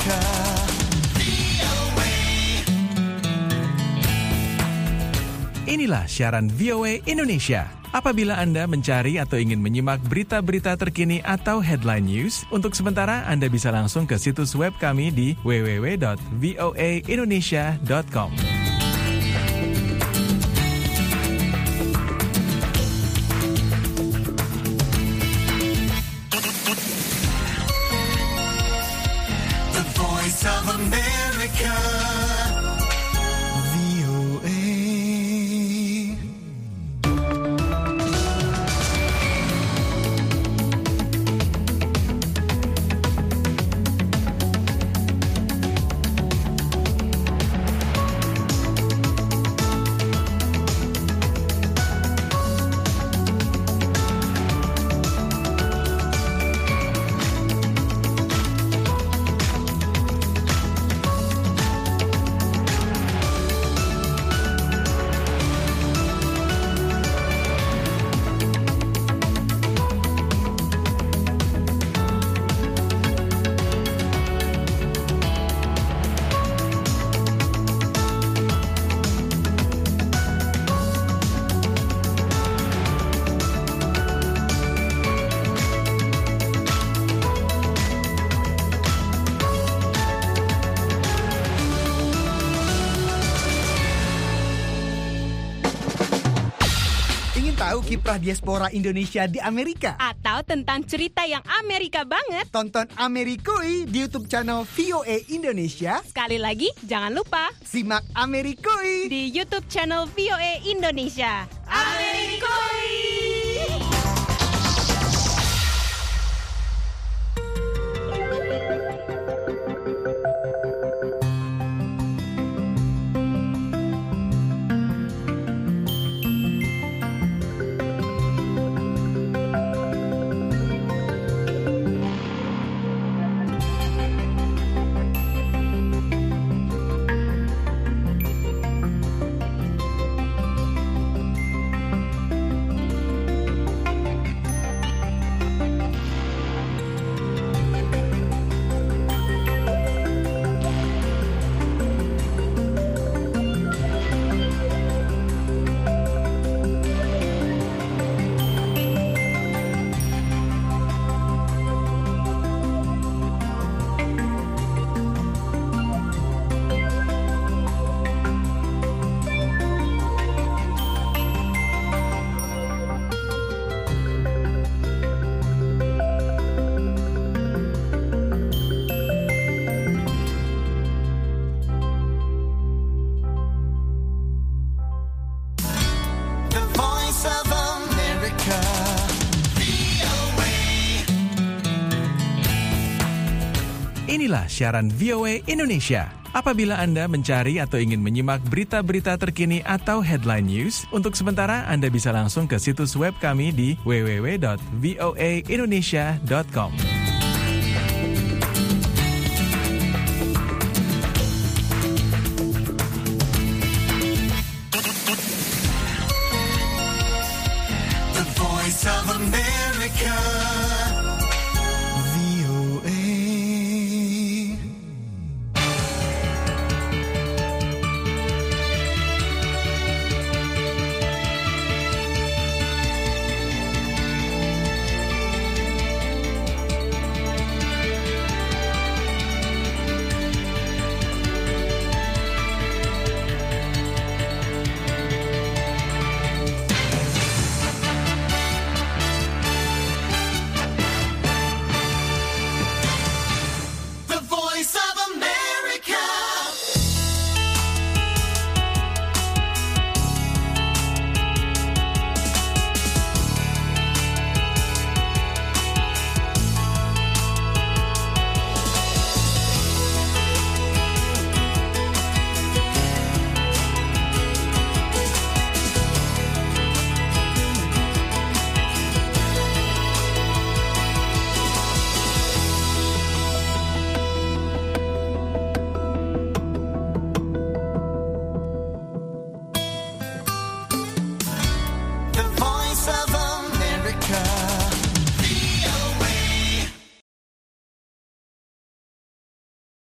America. Inilah siaran VOA Indonesia. Apabila Anda mencari atau ingin menyimak berita-berita terkini atau headline news, untuk sementara Anda bisa langsung ke situs web kami di www.voaindonesia.com. The Voice of America. Tahu kiprah diaspora Indonesia di Amerika? Atau tentang cerita yang Amerika banget? Tonton Amerikui di YouTube channel VOA Indonesia. Sekali lagi, jangan lupa simak Amerikui di YouTube channel VOA Indonesia. Amerikui! Inilah siaran VOA Indonesia. Apabila Anda mencari atau ingin menyimak berita-berita terkini atau headline news, untuk sementara Anda bisa langsung ke situs web kami di www.voaindonesia.com.